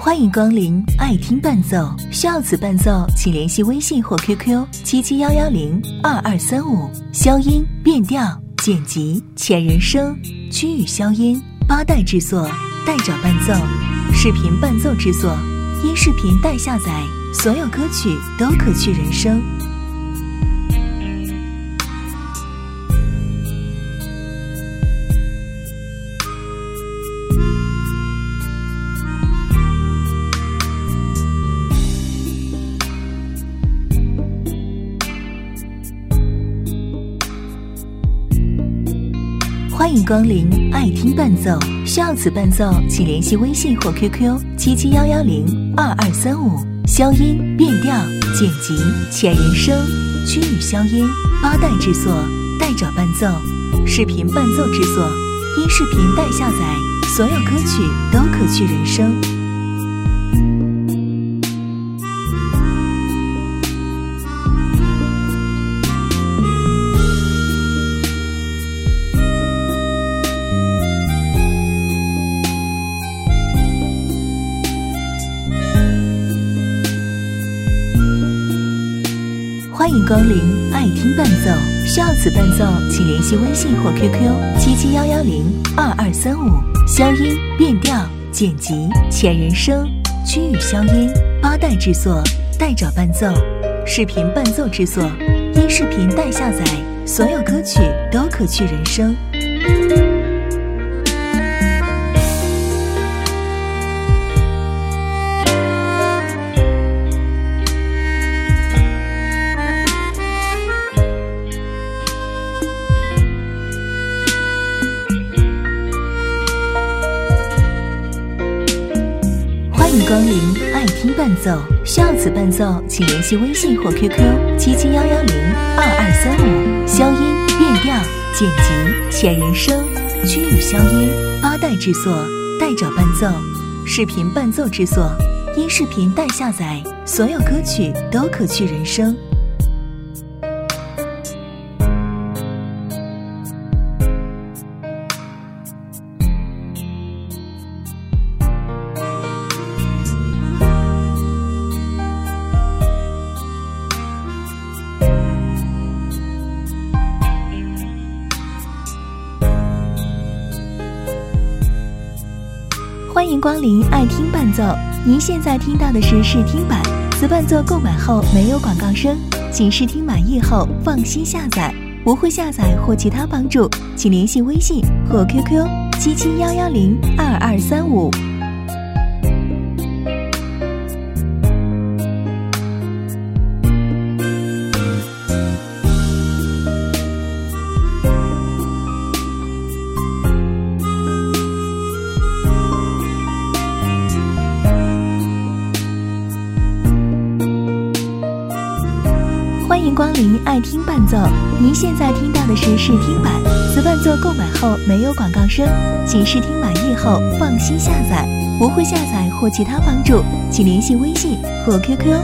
欢迎光临爱听伴奏，需要此伴奏请联系微信或 QQ 7711022235。消音、变调、剪辑、前人声、区域消音，八代制作，代找伴奏，视频伴奏制作，音视频代下载，所有歌曲都可去人声。欢迎光临爱听伴奏，需要此伴奏请联系微信或 QQ 7711022235。消音、变调、剪辑、前人声、区域消音，八代制作，代找伴奏，视频伴奏制作，音视频代下载，所有歌曲都可去人声。欢迎光临爱听伴奏，需要此伴奏请联系微信或 QQ 7711022235。消音、变调、剪辑、前人声、区域消音，八代制作，代找伴奏，视频伴奏制作，音视频代下载，所有歌曲都可去人声。欢迎光临爱听伴奏，需要此伴奏请联系微信或 QQ 7711022235。消音、变调、剪辑、前人声、区域消音，八代制作，代找伴奏，视频伴奏制作，音视频代下载，所有歌曲都可去人声。欢迎光临爱听伴奏，您现在听到的是试听版，此伴奏购买后没有广告声，请试听满意后放心下载。不会下载或其他帮助，请联系微信或 QQ 7711022235。欢迎光临爱听伴奏，您现在听到的是试听版，此伴奏购买后没有广告声，请试听满意后放心下载。不会下载或其他帮助，请联系微信或 QQ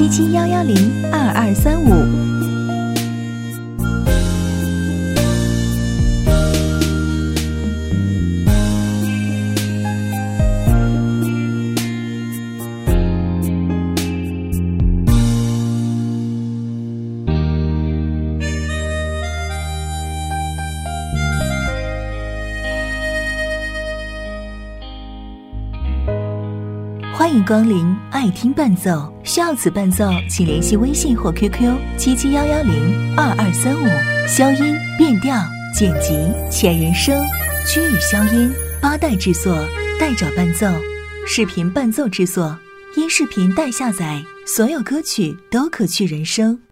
7711022235。欢迎光临爱听伴奏，需要此伴奏请联系微信或 QQ 7711022235。消音、变调、剪辑、前人声、区域消音，八代制作，代找伴奏，视频伴奏制作，音视频代下载，所有歌曲都可去人声。